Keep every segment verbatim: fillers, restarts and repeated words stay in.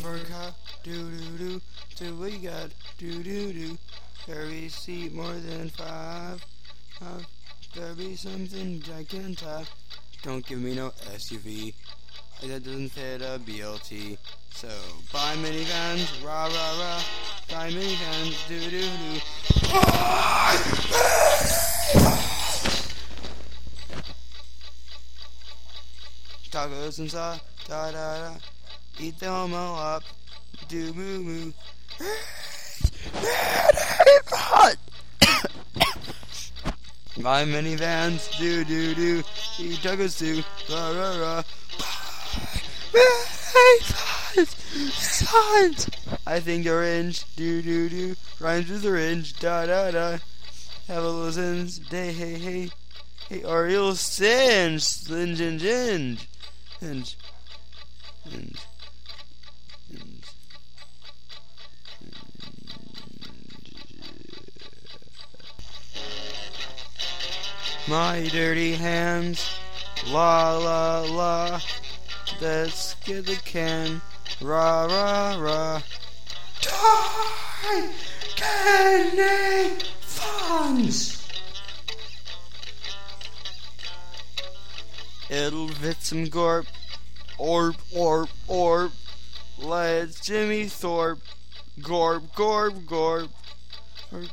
for a car, do do do, do what you got, do do do. Carry seat more than five, uh, there be something gigantic. Don't give me no S U V, that doesn't fit a B L T. So buy minivans, rah rah rah, buy minivans, do do do. Tacos inside, da da da. Eat them all up, do moo moo. My minivans, do do do. Eat tacos too, rah rah rah. Sons, I think orange, do do do. Rhymes with orange, da da da. Have a little sins, day hey hey. Hey Ariel singe, slinge and ginge. Hinge. Hinge. Hinge. My dirty hands, la la la. Let's get the can, rah rah rah. Die, candy funds. It'll fit some gorp, orp, orp, orp. Let's Jimmy Thorpe, gorp, gorp, gorp. Orp.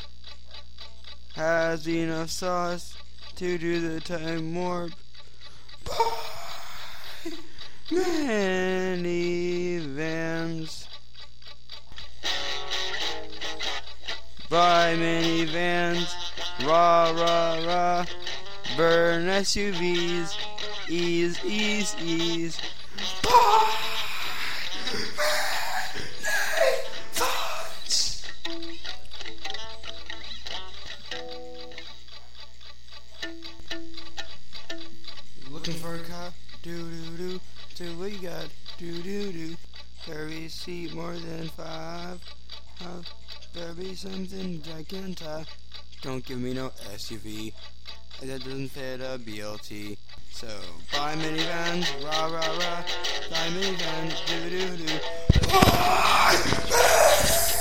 Has enough sauce to do the time warp. Buy minivans. Buy minivans, rah, rah, rah. Burn S U Vs, ease, ease, ease. Buy minivans. Looking for a cop? Do do do. Do what you got? Do do do. Carry seat more than five. Uh, there be something gigantic. Don't give me no S U V, that doesn't fit a B L T. So buy minivans, rah rah rah. Buy minivans, do do do.